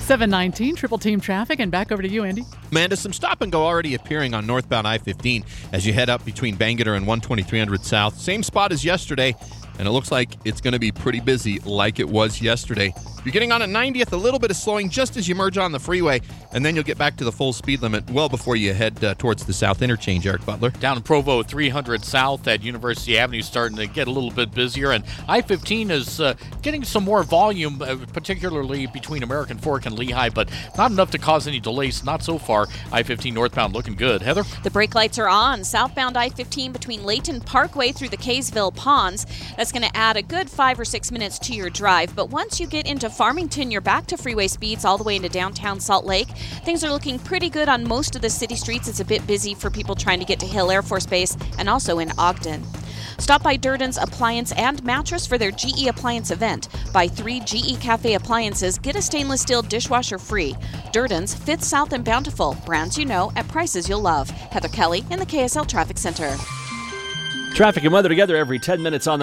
719 Triple Team Traffic, and back over to you, Andy. Amanda, some stop and go already appearing on northbound I-15 as you head up between Bangerter and 12300 South. Same spot as yesterday, and it looks like it's going to be pretty busy like it was yesterday. You're getting on at 90th, a little bit of slowing just as you merge on the freeway, and then you'll get back to the full speed limit well before you head towards the south interchange, Eric Butler. Down in Provo, 300 South at University Avenue starting to get a little bit busier, and I-15 is getting some more volume, particularly between American Fork and Lehigh, but not enough to cause any delays. Not so far. I-15 northbound looking good. Heather? The brake lights are on. Southbound I-15 between Layton Parkway through the Kaysville Ponds. That's going to add a good 5 or 6 minutes to your drive, but once you get into Farmington, you're back to freeway speeds all the way into downtown Salt Lake. Things are looking pretty good on most of the city streets. It's a bit busy for people trying to get to Hill Air Force Base and also in Ogden. Stop by Durden's Appliance and Mattress for their GE Appliance event. Buy 3 GE Cafe appliances, get a stainless steel dishwasher free. Durden's, 5th South and Bountiful. Brands you know at prices you'll love. Heather Kelly in the KSL Traffic Center. Traffic and weather together every 10 minutes on the